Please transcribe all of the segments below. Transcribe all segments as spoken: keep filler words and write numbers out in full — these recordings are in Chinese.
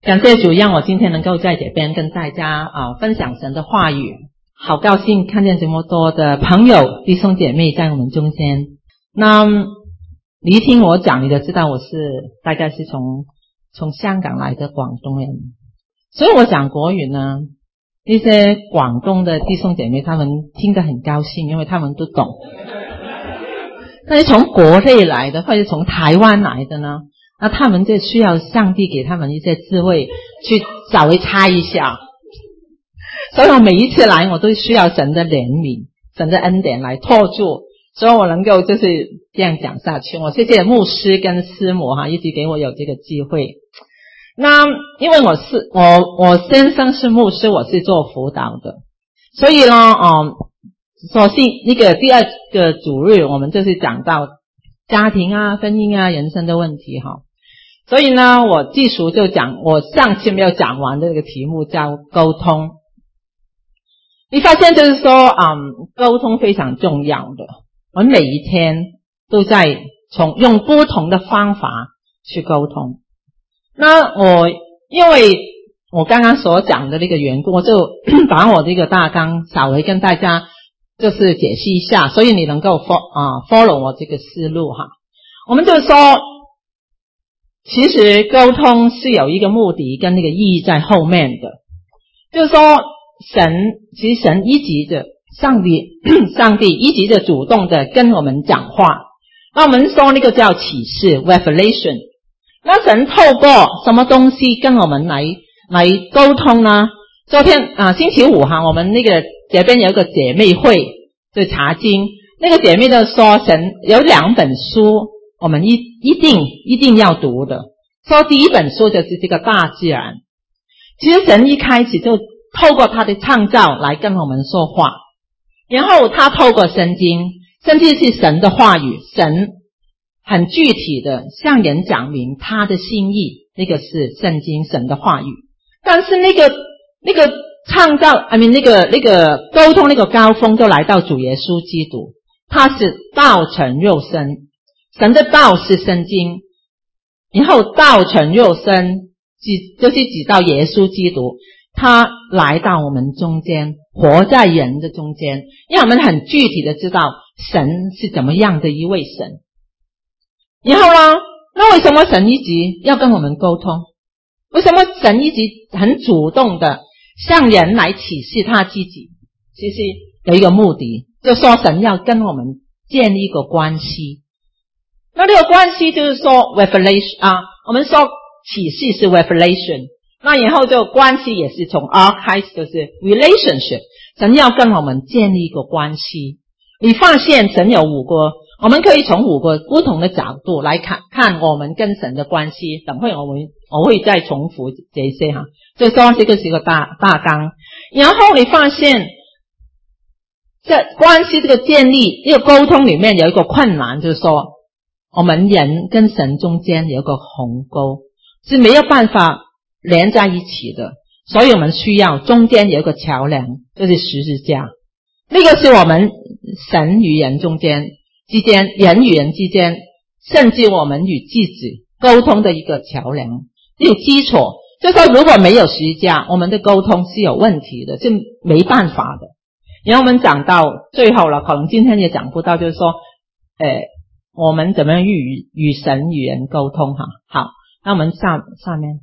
感谢主，让我今天能够在这边跟大家啊、呃、分享神的话语。好高兴看见这么多的朋友弟兄姐妹在我们中间。那你一听我讲，你就知道我是大概是从从香港来的广东人，所以我讲国语呢，一些广东的弟兄姐妹他们听得很高兴，因为他们都懂。但是从国内来的或者从台湾来的呢，那他们就需要上帝给他们一些智慧去稍微猜一下。所以我每一次来我都需要神的怜悯，神的恩典来托住，所以我能够就是这样讲下去。我谢谢牧师跟师母哈，一直给我有这个机会。那因为我是我我先生是牧师，我是做辅导的，所以呢嗯所幸那个第二个主日我们就是讲到家庭啊、婚姻啊、人生的问题哈。所以呢我继续就讲我上次没有讲完的这个题目叫沟通。你发现就是说嗯，沟通非常重要的，我们每一天都在从用不同的方法去沟通。那我因为我刚刚所讲的那个缘故，我就把我这个大纲稍微跟大家就是解析一下，所以你能够 follow 啊 follow 我这个思路哈。我们就说其实沟通是有一个目的跟那个意义在后面的，就是说神其实神一直的上帝上帝一直的主动的跟我们讲话。那我们说那个叫启示 revelation。那神透过什么东西跟我们来来沟通呢？昨天啊星期五哈，我们那个这边有一个姐妹会就查经，那个姐妹就说神有两本书我们一一定一定要读的。说第一本书就是这个大自然。其实神一开始就透过他的创造来跟我们说话，然后他透过圣经，圣经是神的话语，神很具体的向人讲明他的心意，那个是圣经神的话语。但是那个那个创造 I mean 那个那个沟通那个高峰就来到主耶稣基督，他是道成肉身，神的道是圣经，然后道成肉身就是指到耶稣基督，他来到我们中间，活在人的中间，让我们很具体的知道神是怎么样的一位神。然后呢，那为什么神一直要跟我们沟通？为什么神一直很主动的向人来启示他自己？其实有一个目的，就说神要跟我们建立一个关系。那这个关系就是说 revelation 啊，我们说启示是 revelation， 那以后就关系也是从 R 开始，就是 relationship， 神要跟我们建立一个关系。你发现神有五个，我们可以从五个不同的角度来看看我们跟神的关系。等会我们我会再重复这些哈，所以说这个是一个大大纲。然后你发现这关系这个建立这个沟通里面有一个困难，就是说我们人跟神中间有一个鸿沟是没有办法连在一起的，所以我们需要中间有一个桥梁，就是十字架。那个是我们神与人中间之间，人与人之间，甚至我们与自己沟通的一个桥梁，这个基础。就是说如果没有十字架，我们的沟通是有问题的，是没办法的。然后我们讲到最后了，可能今天也讲不到，就是说呃，我们怎么样与与神与人沟通哈。好，那我们下下面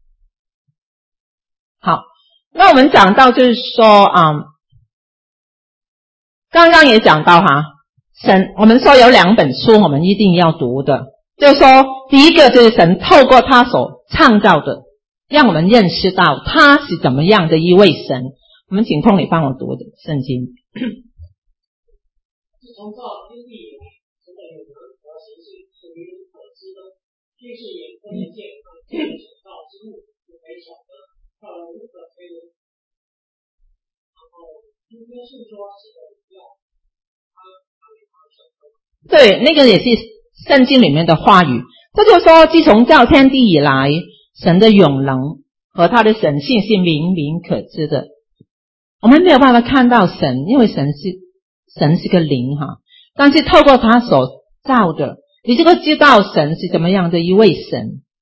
好，那我们讲到就是说嗯，刚刚也讲到哈，神我们说有两本书我们一定要读的，就是说第一个就是神透过他所创造的，让我们认识到他是怎么样的一位神。我们请通理帮我读的圣经。 自从造天地以来，神的永能和行事是为人可知的，并是眼不能见，看见所造之物不可晓得，叫人无可推论。然后今天是说是的要他他为他手的。 对，那个也是圣经里面的话语。这就是说自从造天地以来，神的永能和他的神性是明明可知的。我们没有办法看到神，因为神是神是个灵哈，但是透过他所造的，你就会知道神是怎么样的一位神。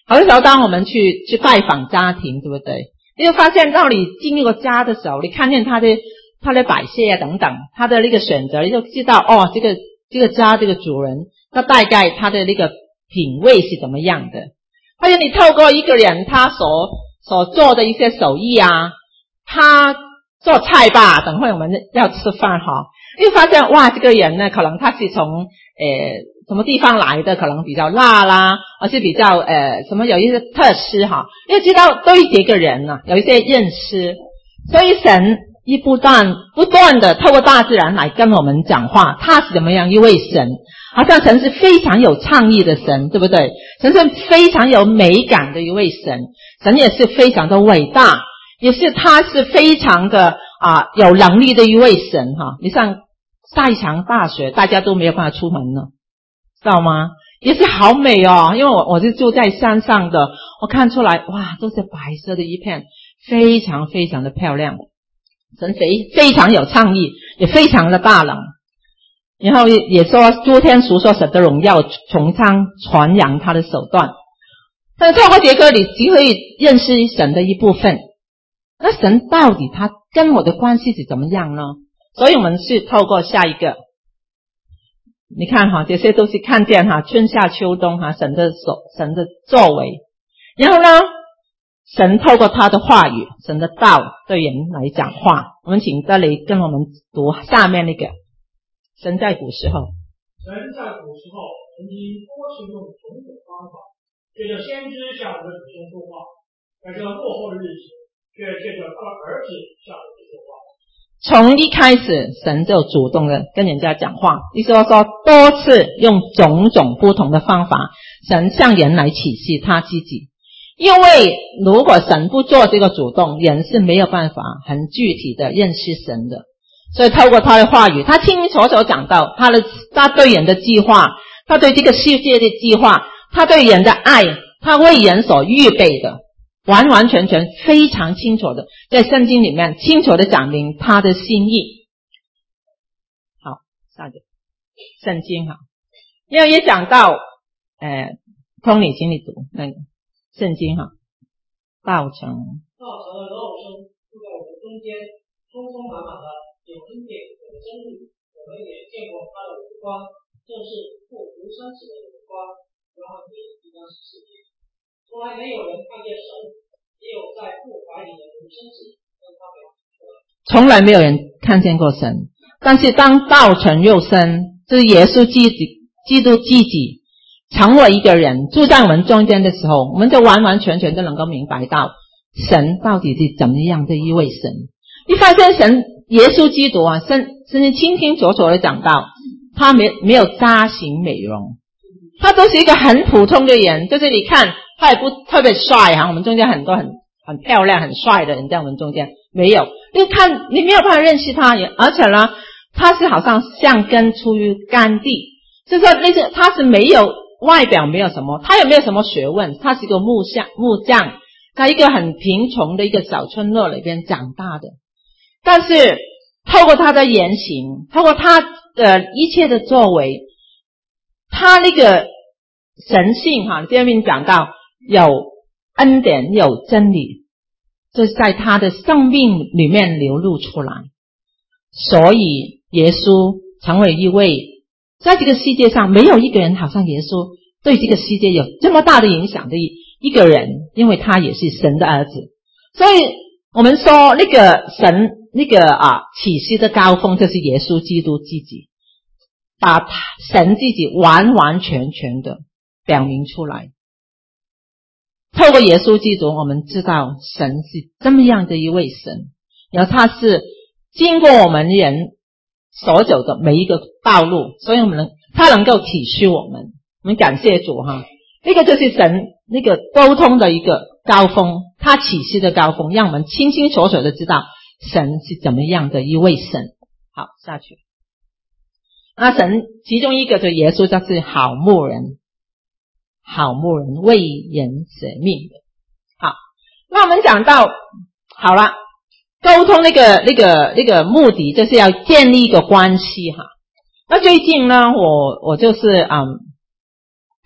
好多时候当我们去去拜访家庭，对不对？你就发现到你进一个家的时候，你看见他的他的摆设啊等等，他的那个选择，你就知道哦，这个这个家这个主人，他大概他的那个品味是怎么样的。还有你透过一个人他所所做的一些手艺啊，他做菜吧，等会我们要吃饭哈，你就发现哇，这个人呢，可能他是从呃什么地方来的，可能比较辣啦，而是比较呃什么有一些特施哈，要知道对这个人啊有一些认识，所以神一不断不断的透过大自然来跟我们讲话，他是怎么样一位神，好像神是非常有创意的神，对不对？神是非常有美感的一位神，神也是非常的伟大，也是他是非常的啊有能力的一位神哈。你像下一场大雪，大家都没有办法出门了，知道吗？也是好美哦，因为我我是住在山上的，我看出来哇，都是白色的一片，非常非常的漂亮。神非非常有创意，也非常的大能。然后也说诸天述说神的荣耀，穹苍传扬他的手段。但是透过这个你只可以认识神的一部分。那神到底他跟我的关系是怎么样呢？所以我们是透过下一个，你看哈，这些都是看见哈，春夏秋冬哈，神的手，神的作为。然后呢，神透过他的话语，神的道对人来讲话。我们请这里跟我们读下面那个，神在古时候， 神在古时候曾经多次用种种方法，借着先知向我们的祖先说话，在这落后的日子，却借着他的儿子向我们说话。 从一开始神就主动的跟人家讲话，意思说说多次用种种不同的方法，神向人来启示他自己。因为如果神不做这个主动，人是没有办法很具体的认识神的。所以透过他的话语，他清清楚楚讲到他的他对人的计划，他对这个世界的计划，他对人的爱，他为人所预备的，完完全全非常清楚的在圣经里面清楚的讲明他的心意。好，下一个圣经哈，因为也讲到呃通理请你读那个圣经哈，道成道成了人偶身，住在我们中间，充充满满的有恩典有真理，我们也见过他的荣光，正是父独生子的荣光。约翰一章十四节，从来没有人看见神，也有在父怀里的独生子跟他表明出来。 从来没有人看见过神，但是当道成肉身，就是耶稣基督基督自己成为一个人住在我们中间的时候，我们就完完全全都能够明白到神到底是怎么样的一位神。你发现神耶稣基督啊，甚甚至清清楚楚的讲到他没没有扎型美容，他都是一个很普通的人，就是你看他也不特别帅哈，我们中间很多很很漂亮很帅的人在我们中间没有，你看你没有办法认识他，而且呢他是好像像根出于干地，就是说那些他是没有外表没有什么，他也没有什么学问，他是一个木匠木匠，在一个很贫穷的一个小村落里边长大的。但是透过他的言行，透过他的一切的作为，他那个神性哈，这边讲到有恩典有真理，这是在他的生命里面流露出来。所以耶稣成为一位在这个世界上没有一个人好像耶稣对这个世界有这么大的影响的一个人，因为他也是神的儿子。所以我们说那个神那个啊启示的高峰，就是耶稣基督自己把他神自己完完全全的表明出来。透过耶稣基督，我们知道神是这么样的一位神，然后他是经过我们人所走的每一个道路，所以我们能他能够体恤我们。我们感谢主哈，那个就是神那个沟通的一个高峰，他启示的高峰，让我们清清楚楚的知道神是怎么样的一位神。好，下去。那神其中一个就是耶稣，就是好牧人，好牧人为人舍命的。好，那我们讲到好了，沟通那个那个那个目的就是要建立一个关系哈。那最近呢，我我就是嗯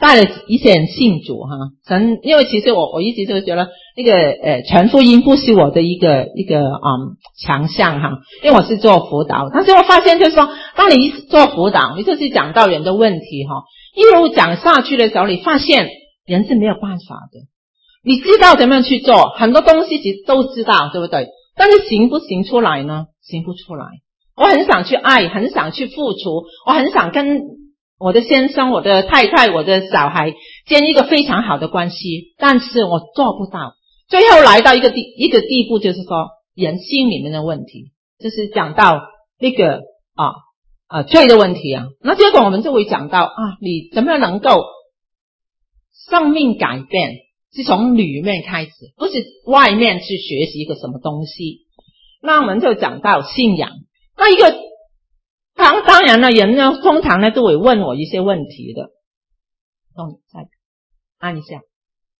带了一些人信主哈。神，因为其实我我一直就觉得那个呃传福音不是我的一个一个嗯强项哈，因为我是做辅导，但是我发现就是说，当你做辅导，你就是讲到人的问题哈，一路讲下去的时候，你发现人是没有办法的。你知道怎么样去做，很多东西其实都知道，对不对？但是行不行出来呢？行不出来。我很想去爱，很想去付出，我很想跟我的先生、我的太太、我的小孩建一个非常好的关系，但是我做不到。最后来到一个地一个地步，就是说人心里面的问题，就是讲到那个啊啊罪的问题啊。那结果我们就会讲到啊，你怎么样能够生命改变，是从里面开始，不是外面去学习一个什么东西。那我们就讲到信仰。那一个当当然了，人呢通常呢都会问我一些问题的。哦，再按一下。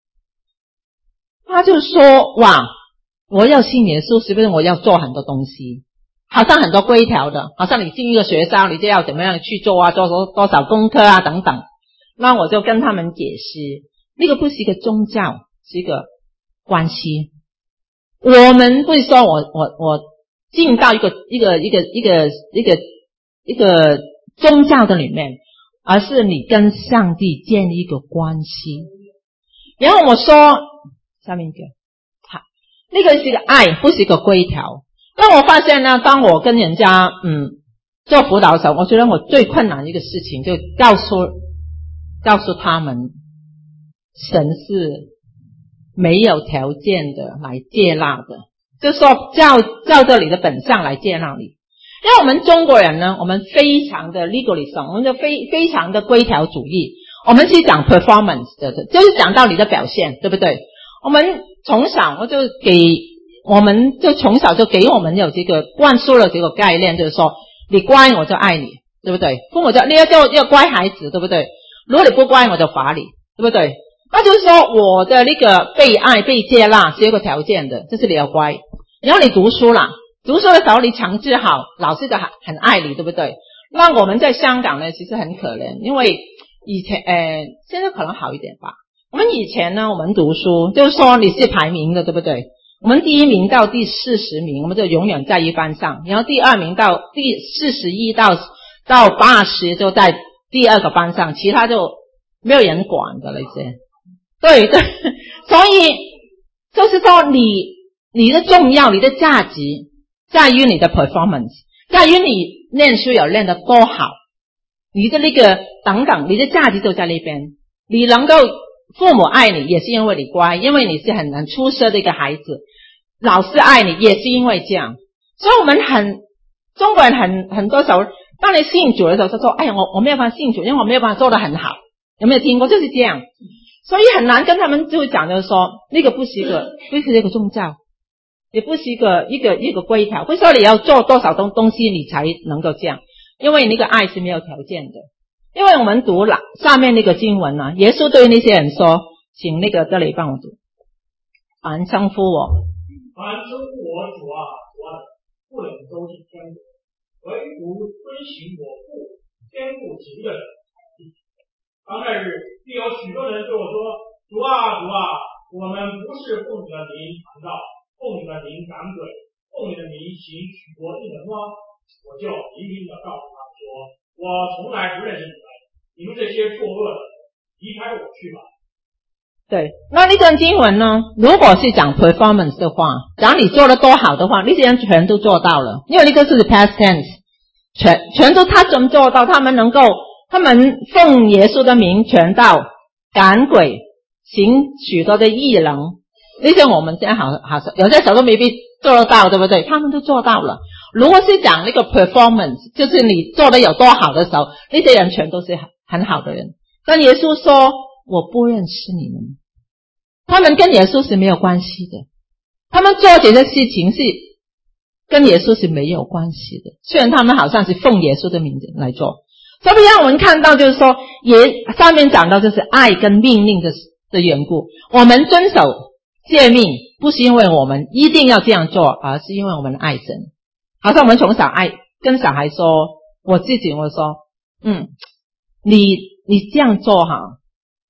他就说哇，我要信耶稣，是不是我要做很多东西？好像很多规条的，好像你进一个学校，你就要怎么样去做啊，做多多少功课啊等等。那我就跟他们解释，那个不是一个宗教，是一个关系。我们不是说我我我进到一个一个一个一个一个一个宗教的里面，而是你跟上帝建立一个关系。然后我说下面一个好，那个是一个爱，不是一个规条。那我发现呢，当我跟人家嗯做辅导的时候，我觉得我最困难的一个事情，就告诉告诉他们神是没有条件的来接纳的，就是说照照着你的本相来接纳你。因为我们中国人呢，我们非常的 legalism， 我们就非非常的规条主义，我们是讲 performance 的，就是讲到你的表现，对不对？我们从小我就给我们就从小就给我们有这个灌输了这个概念，就是说你乖我就爱你，对不对？父母就你要叫要乖孩子，对不对？如果你不乖我就罚你，对不对？那就是说我的那个被爱被接纳是有个条件的，就是你要乖。然后你读书啦，读书的时候你成绩好，老师就很很爱你，对不对？那我们在香港呢其实很可怜，因为以前呃现在可能好一点吧。我们以前呢我们读书就是说你是排名的，对不对？我们第一名到第四十名我们就永远在一班上，然后第二名到第四十一到到八十就在第二个班上，其他就没有人管的那些。对对，所以就是说你你的重要，你的价值在于你的 performance， 在于你念书有念得多好，你的那个等等，你的价值就在那边。你能够父母爱你也是因为你乖，因为你是很很出色的一个孩子，老师爱你也是因为这样。所以我们很中国人很很多时候当你信主的时候就说哎呀我我没有办法信主，因为我没有办法做得很好，有没有听过？就是这样。所以很难跟他们就讲就是说那个不是一个不是一个宗教，也不是一个一个一个规条，不是说你要做多少东东西你才能够这样，因为那个爱是没有条件的。因为我们读了下面那个经文啊，耶稣对那些人说，请那个这里帮我读，凡称呼我凡称呼我主啊主啊的，不能都是天国，唯独遵行我父天父旨意的人。当那日必有许多人对我说，主啊主啊，我们不是奉你的名传道，奉你的名赶鬼，奉你的名行许多异能吗？我就明明的告诉他们说，我从来不认识你们，你们这些作恶的，离开我去吧。 对，那那段经文呢，如果是讲 performance 的话，讲你做得多好的话，那些人全都做到了，因为那个是 past tense， 全全都他怎么做到？他们能够他们奉耶稣的名传道，赶鬼，行许多的异能，那些我们现在好好有些时候都未必做得到，对不对？他们都做到了。如果是讲那个 performance， 就是你做得有多好的时候，那些人全都是很好的人。但耶稣说我不认识你们，他们跟耶稣是没有关系的，他们做这些事情是跟耶稣是没有关系的，虽然他们好像是奉耶稣的名字来做。所以让我们看到就是说也上面讲到就是爱跟命令的的缘故，我们遵守诫命不是因为我们一定要这样做，而是因为我们爱神。好像我们从小爱跟小孩说，我自己我说嗯你你这样做哈，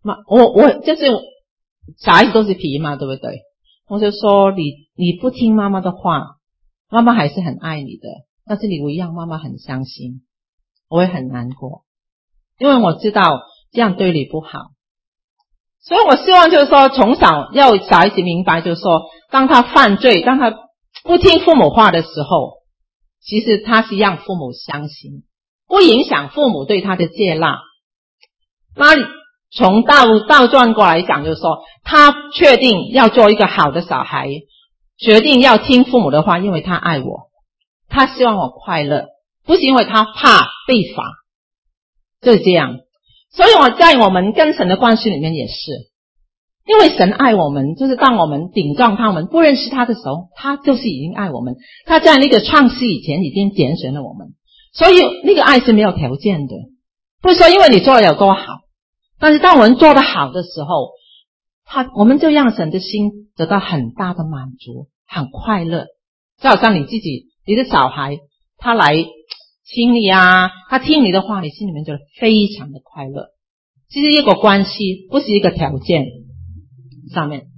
妈，我我就是小孩子都是皮嘛，对不对？我就说你你不听妈妈的话，妈妈还是很爱你的，但是你不一样，妈妈很伤心，我会很难过，因为我知道这样对你不好。所以我希望就是说从小要小孩子明白，就是说当他犯罪，当他不听父母话的时候，其实他是让父母伤心，不影响父母对他的接纳。那从倒倒转过来讲，就是说他确定要做一个好的小孩，决定要听父母的话，因为他爱我，他希望我快乐，不是因为他怕被罚，就是这样。所以我在我们跟神的关系里面也是，因为神爱我们，就是当我们顶撞他，我们不认识他的时候，他就是已经爱我们，他在那个创世以前已经拣选了我们，所以那个爱是没有条件的，不是说因为你做得有多好，但是当我们做得好的时候，他我们就让神的心得到很大的满足，很快乐。就好像你自己你的小孩他来亲你啊，他听你的话，你心里面觉得非常的快乐。其实一个关系不是一个条件上面。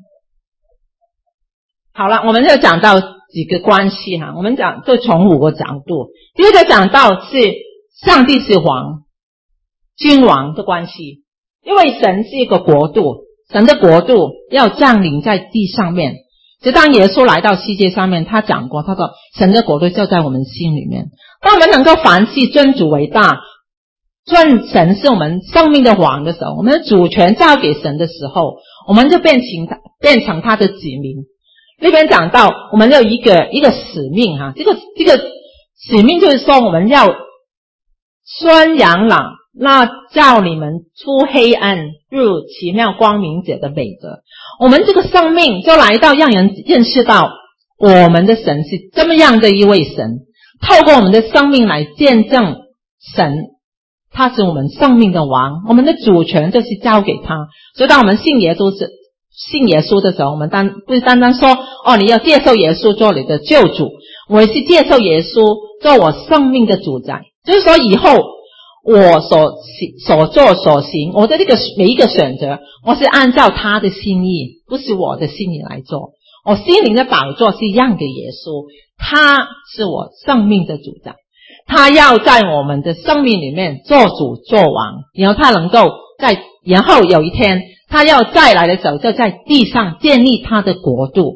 好了，我们就讲到几个关系哈，我们讲就从五个角度。第一个讲到是上帝是王，君王的关系，因为神是一个国度，神的国度要降临在地上面。就当耶稣来到世界上面，他讲过，他说神的国度就在我们心里面。当我们能够凡事尊主为大，尊神是我们生命的王的时候，我们的主权交给神的时候，我们就变成变成他的子民。那边讲到我们有一个一个使命哈，这个这个使命就是说我们要宣扬了那叫你们出黑暗入奇妙光明者的美德。我们这个生命就来到让人认识到我们的神是这么样的一位神，透过我们的生命来见证神他是我们生命的王，我们的主权就是交给他。所以当我们信耶稣是信耶稣的时候，我们单不是单单说哦你要接受耶稣做你的救主，我也是接受耶稣做我生命的主宰。就是说以后我所所做所行，我的这个每一个选择，我是按照他的心意，不是我的心意来做。我心灵的宝座是让给耶稣，他是我生命的主宰，他要在我们的生命里面做主做王，然后他能够在然后有一天他要再来的时候，就在地上建立他的国度。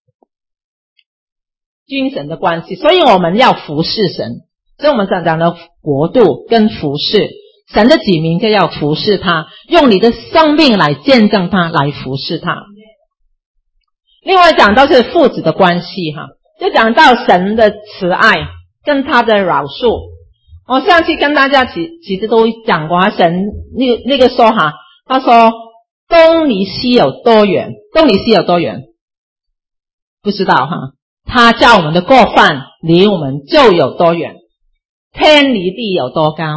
君神的关系，所以我们要服侍神，所以我们讲讲的国度跟服侍神的子民，就要服侍他，用你的生命来见证他，来服侍他。另外讲到是父子的关系哈，就讲到神的慈爱跟他的饶恕。我上次跟大家其其实都讲过，神那个那个说哈，他说东离西有多远？东离西有多远？不知道哈。他叫我们的过犯离我们就有多远，天离地有多高，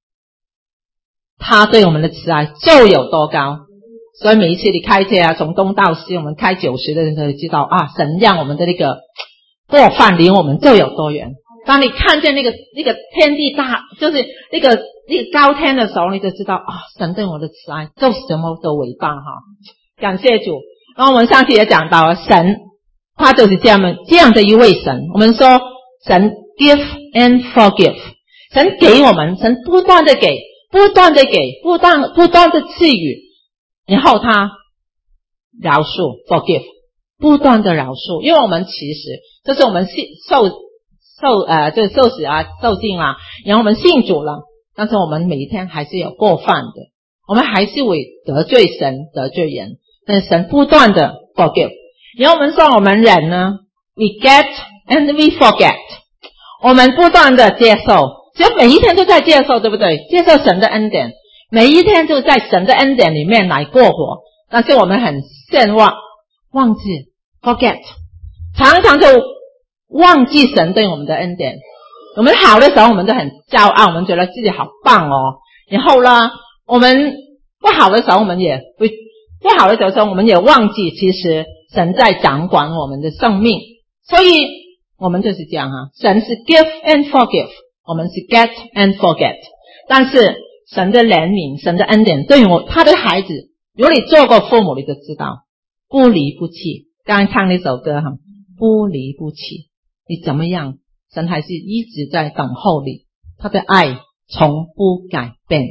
他对我们的慈爱就有多高。所以每一次你开车啊，从东到西，我们开九十的人就知道啊，神让我们的那个过犯离我们就有多远。当你看见那个那个天地大，就是那个那个高天的时候，你就知道啊，神对我的慈爱就什么都伟大哈。感谢主。然后我们上次也讲到了，神他就是这样这样的一位神。我们说神 give and forgive， 神给我们，神不断的给，不断的给，不断不断的赐予，然后他饶恕 forgive， 不断的饶恕。因为我们其实这是我们受受呃就是受死啊受尽啦，然后我们信主了，但是我们每一天还是有过犯的，我们还是会得罪神得罪人，但是神不断的 forgive。然后我们说我们人呢 we get and we forget， 我们不断的接受，其实每一天都在接受，对不对？接受神的恩典，每一天就在神的恩典里面来过活，但是我们很健忘忘记 forget， 常常就忘记神对我们的恩典。我们好的时候我们都很骄傲，我们觉得自己好棒哦，然后呢我们不好的时候我们也不不好的时候我们也忘记其实神在掌管我们的生命。所以我们就是这样啊，神是 give and forgive， 我们是 get and forget。但是神的怜悯，神的恩典对我他的孩子，如果你做过父母你就知道，不离不弃。刚才唱那首歌哈，不离不弃，你怎么样，神还是一直在等候你，他的爱从不改变。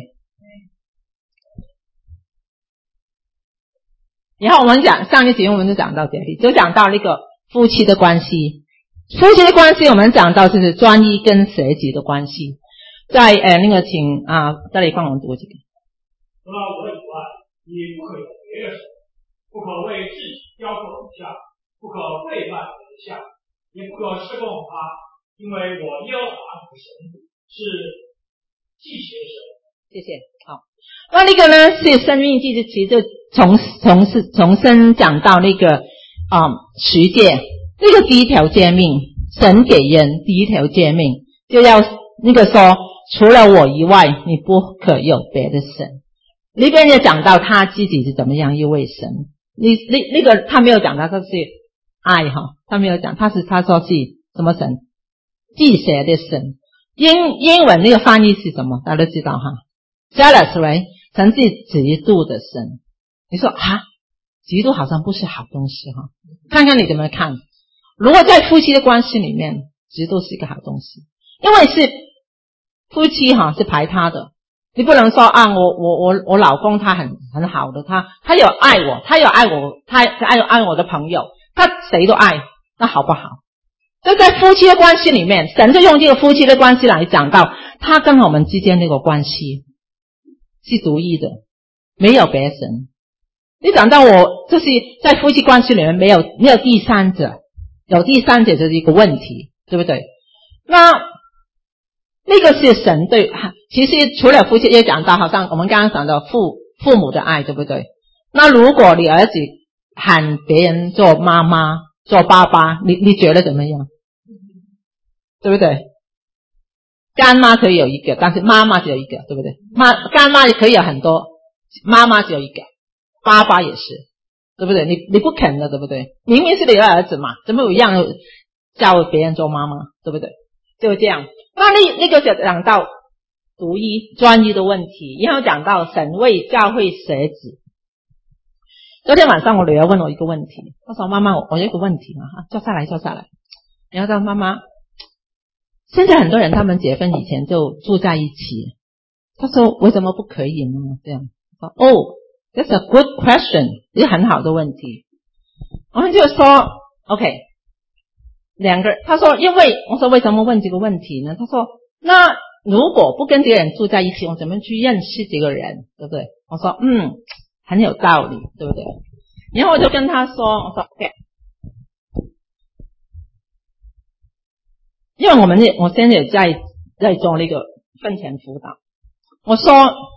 然后我们讲上一集我们就讲到这里，就讲到那个夫妻的关系。夫妻的关系我们讲到就是专一跟舍己的关系。在呃那个请啊这里帮我们读几个。 除了我以外，你不可有别的神，不可为自己雕刻偶像，不可背叛偶像，也不可侍奉他，因为我耶和华你的神是祭邪神。 谢谢。好，那那个呢是生命记，其实就从从是从生讲到那个啊、嗯、十诫，那个第一条诫命，神给人第一条诫命就要那个说，除了我以外，你不可有别的神。那边也讲到他自己是怎么样一位神，你那那个他没有讲到他是爱哈，他没有讲，他是他说是什么神？祭邪的神。英英文那个翻译是什么？大家都知道哈 ，jealous right？ 神是嫉妒的神。你说啊，嫉妒好像不是好东西哈，看看你怎么看。如果在夫妻的关系里面，嫉妒是一个好东西，因为是夫妻哈是排他的，你不能说啊，我我我我老公他很很好的，他他有爱我，他有爱我，他爱爱我的朋友，他谁都爱，那好不好？就在夫妻的关系里面，神就用这个夫妻的关系来讲到他跟我们之间那个关系是独一的，没有别神。你讲到我就是在夫妻关系里面没有没有第三者，有第三者就是一个问题，对不对？那那个是神对，其实除了夫妻也讲到，好像我们刚刚讲到父父母的爱，对不对？那如果你儿子喊别人做妈妈做爸爸，你你觉得怎么样？对不对？干妈可以有一个，但是妈妈只有一个，对不对？妈干妈也可以有很多，妈妈只有一个，爸爸也是，对不对？你你不肯的，对不对？明明是你的儿子嘛，怎么有一样叫别人做妈妈，对不对？就这样。那那那个就讲到独一专一的问题，然后讲到神为教会舍己。昨天晚上我女儿问我一个问题，她说妈妈我我有一个问题嘛，坐下来坐下来。然后说妈妈，现在很多人他们结婚以前就住在一起，她说为什么不可以呢？这样说哦 that's a good question， 这是很好的问题。我们就说 OK，两个人，他说因为我说为什么问这个问题呢？他说那如果不跟这个人住在一起，我怎么去认识这个人，对不对？我说嗯很有道理，对不对？然后我就跟他说我说 OK， 因为我们我现在也在在做那个婚前辅导，我说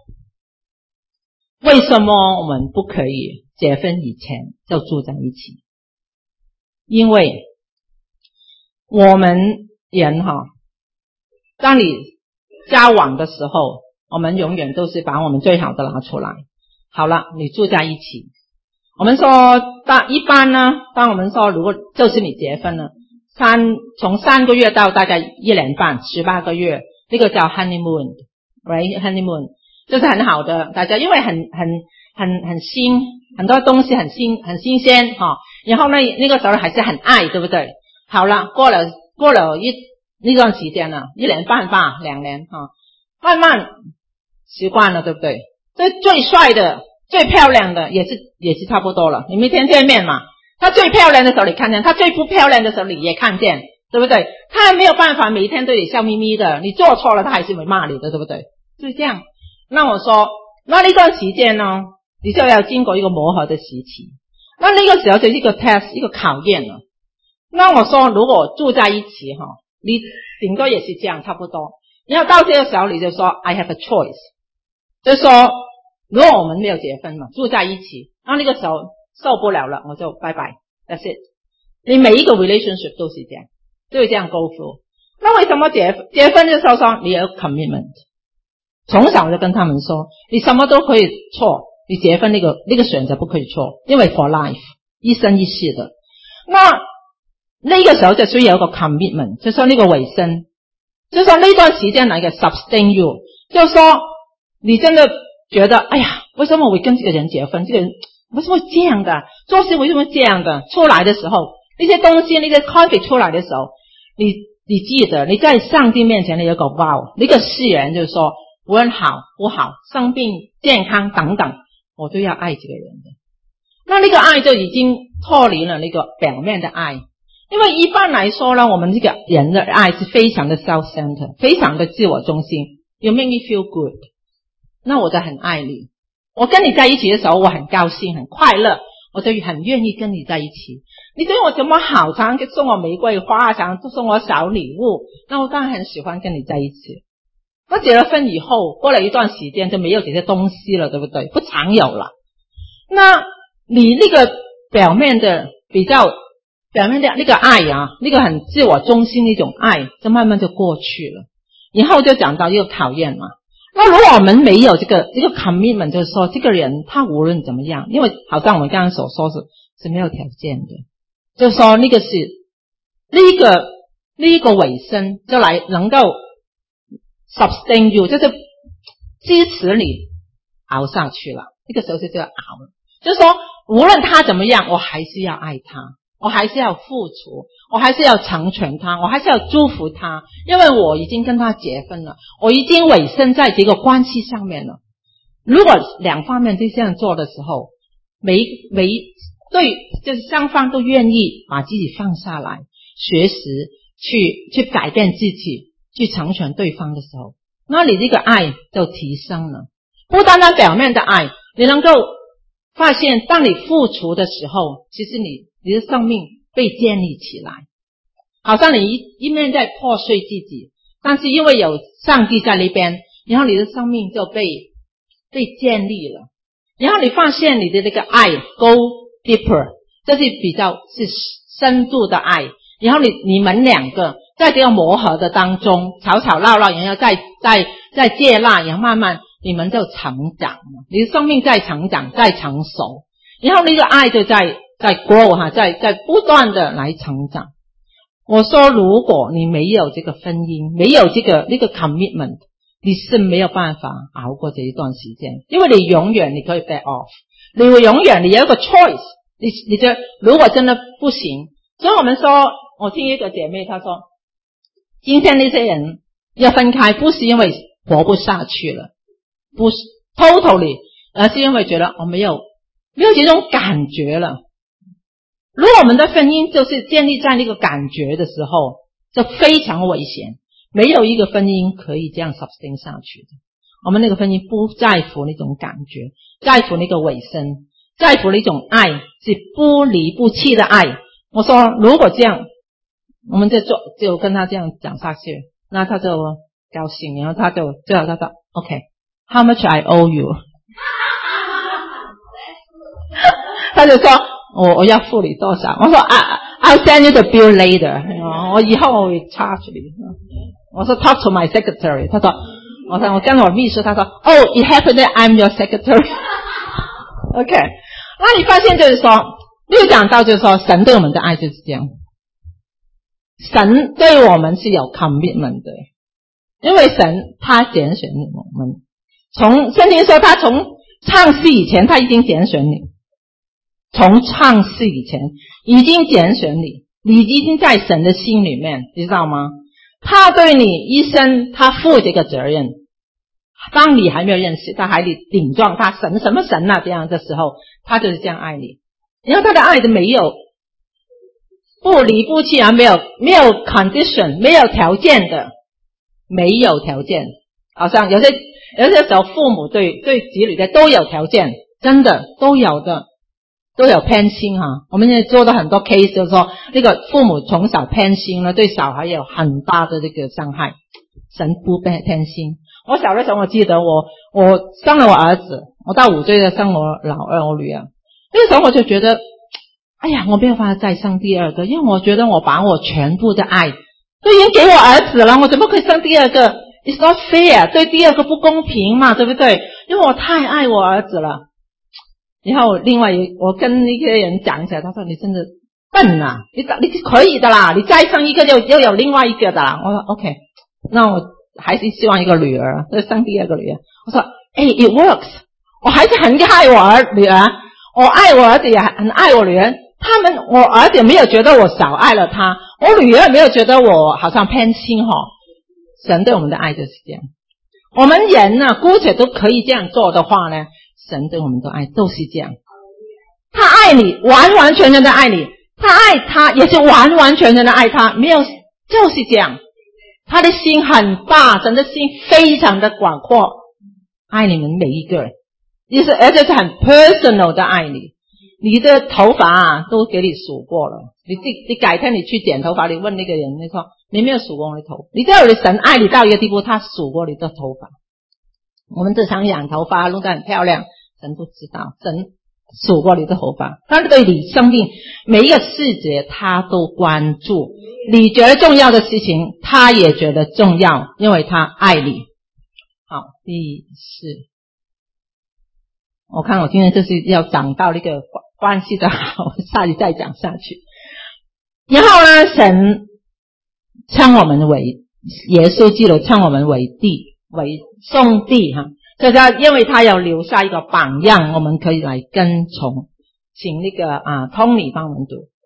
为什么我们不可以结婚以前就住在一起？因为我们人哈，当你交往的时候，我们永远都是把我们最好的拿出来。好了，你住在一起，我们说当一般呢，当我们说如果就是你结婚了，三从三个月到大概一年半，十八个月，那个叫 honeymoon， right honeymoon 就是很好的，大家因为很很很很新，很多东西很新很新鲜哈，然后呢那个时候还是很爱，对不对？好了，过了过了一那段时间了，一年半吧，两年哈，慢慢习惯了，对不对？这最帅的、最漂亮的也是也是差不多了。你每天见面嘛，他最漂亮的时候你看见，他最不漂亮的时候你也看见，对不对？他没有办法每天对你笑眯眯的，你做错了他还是会骂你的，对不对？就是这样。那我说，那那段时间呢，你就要经过一个磨合的时期，那那个时候就是一个 test， 一个考验了。那我说如果住在一起哈，你顶多也是这样差不多，然后到这个时候你就说 I have a choice， 就是说如果我们没有结婚嘛，住在一起，那那个时候受不了了我就拜拜 that's it。 你每一个 relationship 都是这样，就会这样 go through。 那为什么结结婚的时候说你有 commitment， 从小就跟他们说你什么都可以错，你结婚那个那个选择不可以错，因为 for life 一生一世的。那那个时候就需要有一个 commitment， 就是说那个尾声，就是说那段时间来嘅 sustain you， 就是说你真的觉得哎呀，为什么我会跟这个人结婚？这个人为什么会这样的？做事为什么这样的？出来的时候，那些东西那个 conflict 出来的时候，你你记得你在上帝面前你有个 vow， 那个誓言就是说，无论好不好，生病健康等等，我都要爱这个人的。那那个爱就已经脱离了那个表面的爱，因为一般来说呢，我们这个人的爱是非常的 self-centered， 非常的自我中心。You make me feel good， 那我就很爱你。我跟你在一起的时候，我很高兴很快乐，我就很愿意跟你在一起。你对我这么好，常常送我玫瑰花，常常送我小礼物，那我当然很喜欢跟你在一起。那结了婚以后，过了一段时间就没有这些东西了，对不对？不常有了。那你那个表面的比较表面的那个爱啊，那个很自我中心的一种爱，就慢慢就过去了。以后就讲到一个考验嘛。那如果我们没有这个这个 commitment， 就是说这个人他无论怎么样，因为好像我们刚刚所说是是没有条件的，就是说那个是那个那个尾声就来能够 sustain you， 就是支持你熬上去了。那个时候就叫熬了，就是说无论他怎么样，我还是要爱他，我还是要付出，我还是要成全他，我还是要祝福他，因为我已经跟他结婚了，我已经委身在这个关系上面了。如果两方面都这样做的时候，每每对就是双方都愿意把自己放下来，学习去去改变自己，去成全对方的时候，那你这个爱就提升了。不单单表面的爱，你能够发现当你付出的时候，其实你你的生命被建立起来，好像你一一面在破碎自己，但是因为有上帝在那边，然后你的生命就被被建立了。然后你发现你的这个爱 go deeper， 这是比较是深度的爱。然后你你们两个在这个磨合的当中，吵吵闹闹，然后再再再接纳，然后慢慢你们就成长了，你的生命在成长，在成熟，然后那个爱就在在 grow 哈，在在不断的来成长。我说，如果你没有这个婚姻，没有这个那个 commitment， 你是没有办法熬过这一段时间，因为你永远你可以 back off， 你会永远你有一个 choice， 你你觉得如果真的不行，所以我们说，我听一个姐妹她说，今天那些人要分开，不是因为活不下去了，不是 totally， 而是因为觉得我没有没有这种感觉了。如果我们的婚姻就是建立在那个感觉的时候，就非常危险，没有一个婚姻可以这样 sustain 下去的。我们那个婚姻不在乎那种感觉，在乎那个尾声，在乎那种爱，是不离不弃的爱。我说如果这样，我们就做就跟他这样讲下去，那他就高兴，然后他就最后他说 OK how much I owe you 他就说我我要付你多少，我说 I, I'll send you the bill later， 我以后我会 charge 你。我说 talk to my secretary， 他说我说我跟我秘书，他说 Oh it happened that I'm your secretary OK， 那你发现就是说没有讲到就是说神对我们的爱就是这样，神对我们是有 commitment 的，因为神他拣选我们，从圣经说他从创世以前他已经拣选你，从创世以前已经拣选你，你已经在神的心里面，你知道吗？他对你一生他负这个责任，当你还没有认识他，还得顶撞他神什么神啊这样的时候，他就是这样爱你。然后他的爱的没有不离不弃啊，没有没有 condition， 没有条件的，没有条件。好像有些有些时候父母对对子女的都有条件，真的都有的，都有偏心哈。我们现在做的很多 case 就是说，那个父母从小偏心呢，对小孩有很大的这个伤害。神不偏心。我小的时候我记得我我生了我儿子，我到五岁的生我老二我女儿，那个时候我就觉得哎呀我没有办法再生第二个，因为我觉得我把我全部的爱都已经给我儿子了，我怎么可以生第二个， It's not fair， 对第二个不公平嘛，对不对？因为我太爱我儿子了。然后另外我跟那些人讲起来，他说你真的笨啊，你你可以的啦，你再生一个就又有另外一个的啦。我说 OK， 那我还是希望一个女儿，就生第二个女儿。我说哎 ，it works。我还是很爱我儿女儿，我爱我儿子也很爱我女儿。他们，我儿子没有觉得我少爱了他，我女儿没有觉得我好像偏心哈。神对我们的爱就是这样。我们人呢，姑且都可以这样做的话呢，神对我们的爱都是这样。他爱你，完完全全的爱你；他爱他，也是完完全全的爱他。没有，就是这样。他的心很大，神的心非常的广阔，爱你们每一个人。也是，而且是很 personal 的爱你。你的头发啊，都给你数过了。你你改天你去剪头发，你问那个人，你说你没有数过我的头，你知道你神爱你到一个地步，他数过你的头发。我们日常养头发弄得很漂亮，神都知道，神数过你的头发，他对你生命每一个细节他都关注。你觉得重要的事情，他也觉得重要，因为他爱你。好，第四。我看我今天就是要讲到那个关系的好，下去再讲下去。然后呢，神称我们为耶稣基督，称我们为弟，为兄弟哈。这是因为他要留下一个榜样，我们可以来跟从。请那个啊，通理帮我们读。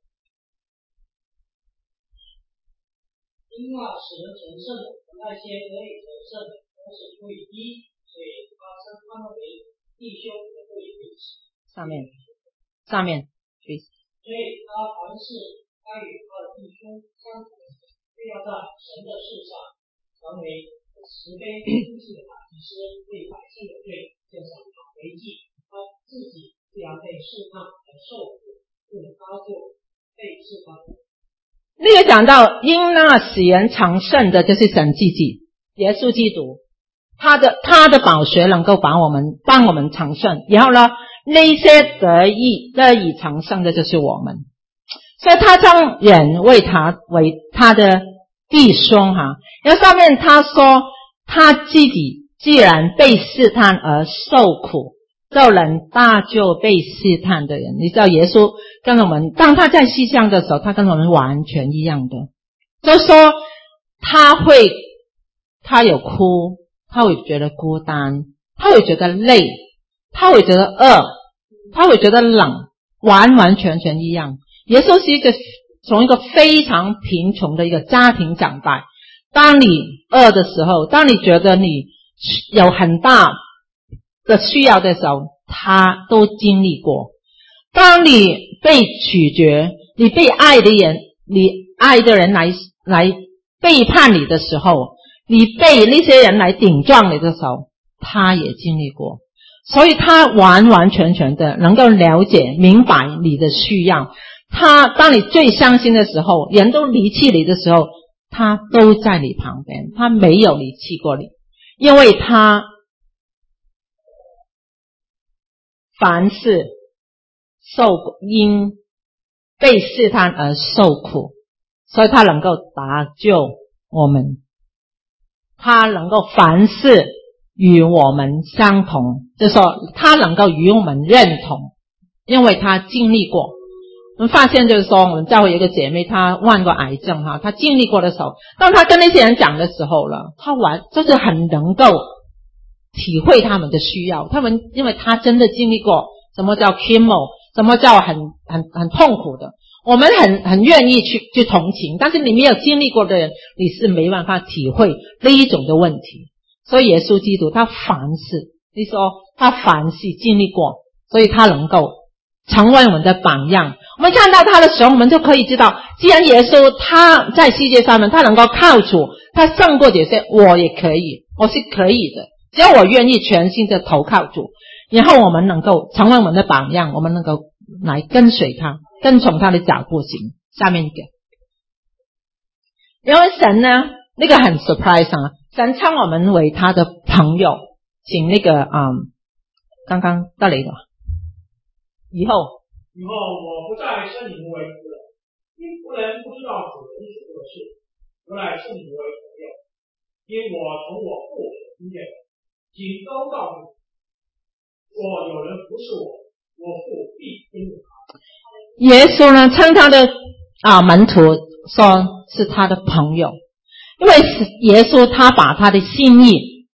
因那使人成圣的，那些得以成圣的，都是出于一，所以他称他们为弟兄的对彼此。 上面，上面， 所以他凡事该与他的弟兄相同，非要在神的事上成为慈悲亲近的大祭司，为百姓的罪献上他为祭。他自己既然被试探而受苦，为了搭救被试探的。 那个讲到因那使人成圣的，就是神自己，耶稣基督。他的他的宝血能够把我们帮我们成圣，然后呢，那些得以得以成圣的就是我们，所以他将人为他为他的弟兄哈。然后上面他说他自己既然被试探而受苦，就能搭救被试探的人。你知道耶稣跟我们，当他在世上的时候，他跟我们完全一样的，就是说他会他有哭，他会觉得孤单，他会觉得累，他会觉得饿，他会觉得冷，完完全全一样。耶稣是一个从一个非常贫穷的一个家庭长大，当你饿的时候，当你觉得你有很大的需要的时候，他都经历过。当你被拒绝，你被爱的人，你爱的人来来背叛你的时候，你被那些人来顶撞你的时候，他也经历过。所以他完完全全的能够了解明白你的需要。他当你最伤心的时候，人都离弃你的时候，他都在你旁边，他没有离弃过你，因为他凡事受因被试探而受苦，所以他能够搭救我们，他能够凡事与我们相同，就是说他能够与我们认同，因为他经历过。我们发现就是说，我们教会有一个姐妹，她患过癌症哈，她经历过的时候，当她跟那些人讲的时候了，她完就是很能够体会他们的需要。他们因为她真的经历过什么叫 chemo， 什么叫很很很痛苦的，我们很很愿意去去同情，但是你没有经历过的人，你是没办法体会那一种的问题。所以耶稣基督他凡事，你说他凡事经历过，所以他能够成为我们的榜样。我们看到他的时候，我们就可以知道，既然耶稣他在世界上面，他能够靠主，他胜过这些，我也可以，我是可以的，只要我愿意全心的投靠主，然后我们能够成为我们的榜样，我们能够来跟随他，跟从他的脚步行。下面一个，因为神呢，那个很 surprise 啊，神称我们为他的朋友。请那个嗯，刚刚到哪个？以后以后我不再称你们为仆人，因仆人不知道主人所做的事，我乃称你们为朋友，因我从我父所听见的，请都告诉你。若有人服侍我，我父必跟着他。 耶稣呢，称他的啊门徒说是他的朋友，因为耶稣他把他的心意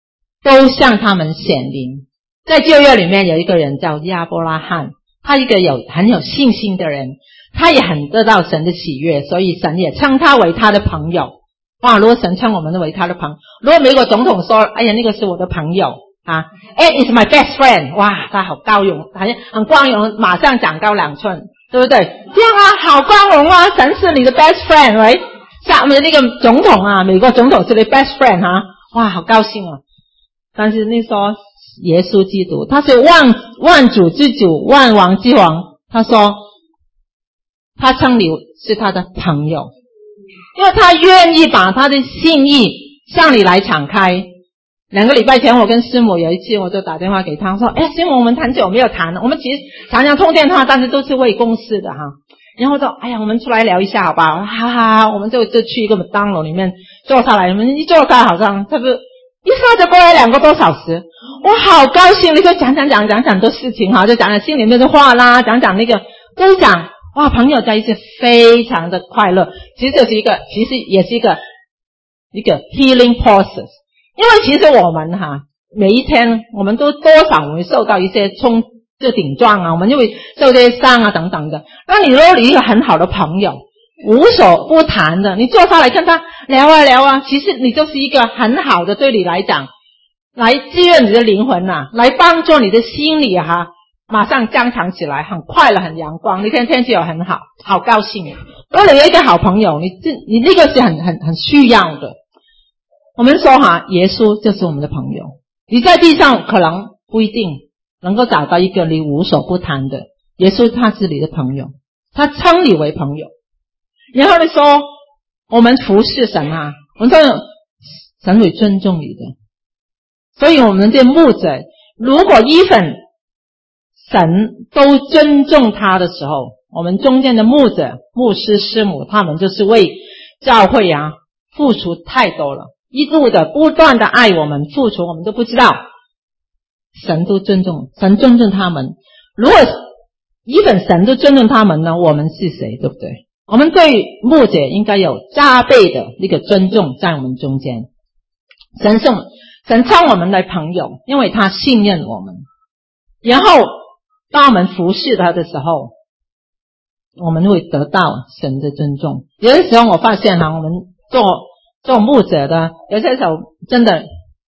都向他们显灵。在旧约里面有一个人叫亚伯拉罕，他一个有很有信心的人，他也很得到神的喜悦，所以神也称他为他的朋友。哇，如果神称我们为他的朋友，如果美国总统说哎呀那个是我的朋友啊 Ed is my best friend， 哇他好高荣，很很光荣，马上长高两寸，对不对？这样啊，好光荣啊，神是你的 best friend， right？ 像我们那个总统啊，美国总统是你 best friend 啊，哇好高兴啊。但是你说耶稣基督他是万万主之主，万王之王，他说他称你是他的朋友，因为他愿意把他的心意向你来敞开。两个礼拜前我跟师母有一次我就打电话给他说，哎，师母我们很久没有谈了，我们其实常常通电话，但是都是为公事的哈。然后说哎呀我们出来聊一下好不好，哈哈，我们就就去一个麦当劳里面坐下来，我们一坐下好像他是一下就过来两个多小时，我好高兴，你就讲讲讲讲讲很多事情哈，就讲讲心里面的话啦，讲讲那个都讲，哇，朋友在一起非常的快乐。其实这是一个，其实也是一个一个 healing process， 因为其实我们哈每一天我们都多少会受到一些冲这顶撞啊，我们就会受这些伤啊等等的。那你如果你一个很好的朋友，无所不谈的，你坐下来跟他聊啊聊啊，其实你就是一个很好的，对你来讲来滋润你的灵魂啊，来帮助你的心理啊马上增强起来，很快乐很阳光，你看天气又很好，好高兴。如果你有一个好朋友，你这你那个是很很很需要的。我们说哈，耶稣就是我们的朋友，你在地上可能不一定能够找到一个你无所不谈的，耶稣他是你的朋友，他称你为朋友。然后你说我们服侍神啊，我们说神会尊重你的，所以我们这牧者如果一份神都尊重他的时候，我们中间的牧者牧师师母他们就是为教会啊付出太多了，一路的不断的爱我们付出，我们都不知道神都尊重，神尊重他们。如果一份神都尊重他们呢，我们是谁，对不对？我们对牧者应该有加倍的那个尊重在我们中间。神送神称我们为朋友，因为他信任我们，然后当我们服侍他的时候，我们会得到神的尊重。有的时候我发现啊，我们做做牧者的有些时候真的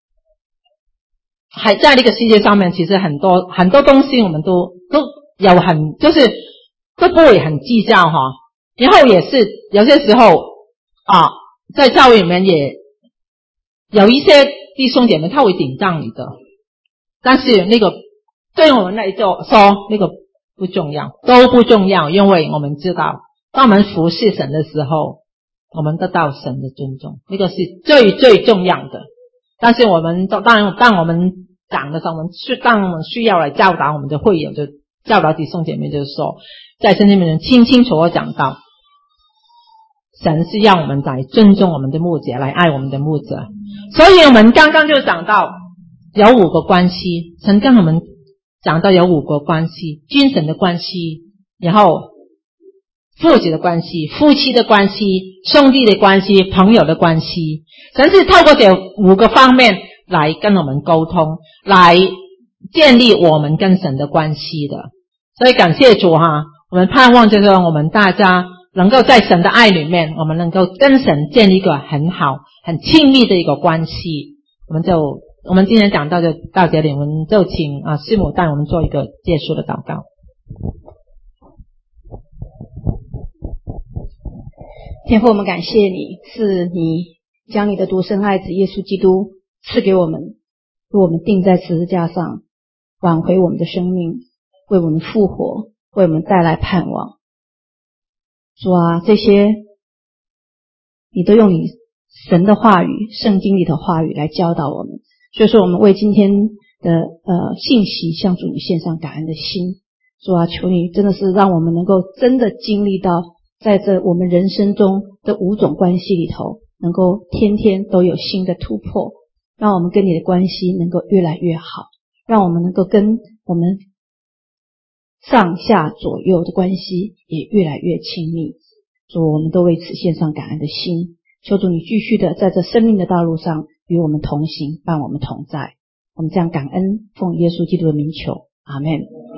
还在这个世界上面，其实很多很多东西我们都都有很就是都不会很计较哈。然后也是有些时候啊，在教会里面也有一些弟兄姐妹他会顶撞你的，但是那个对我们来说那个不重要，都不重要，因为我们知道当我们服侍神的时候，我们得到神的尊重，那个是最最重要的。但是我们当然当我们讲的时候，我们是当我们需要来教导我们的会友，就教导弟兄姐妹，就是说在圣经里面清清楚楚讲到神是要我们来尊重我们的牧者，来爱我们的牧者。所以我们刚刚就讲到有五个关系，神跟我们讲到有五个关系，君神的关系，然后父子的关系，夫妻的关系，兄弟的关系，朋友的关系。神是透过这五个方面来跟我们沟通，来建立我们跟神的关系的。所以感谢主哈，我们盼望就是我们大家能够在神的爱里面，我们能够跟神建立一个很好很亲密的一个关系。我们就我们今天讲到就到这里，我们就请啊师母带我们做一个结束的祷告。 天父，我们感谢你，是你将你的独生爱子耶稣基督赐给我们，为我们钉在十字架上，挽回我们的生命，为我们复活，为我们带来盼望。主啊，这些你都用你神的话语，圣经里的话语来教导我们。所以说我们为今天的呃信息向主你献上感恩的心。主啊，求你真的是让我们能够真的经历到在这我们人生中的五种关系里头，能够天天都有新的突破，让我们跟你的关系能够越来越好，让我们能够跟我们上下左右的关系也越来越亲密。主，我们都为此献上感恩的心，求主你继续的在这生命的道路上与我们同行，伴我们同在。 我们这样感恩，奉耶稣基督的名求，阿们。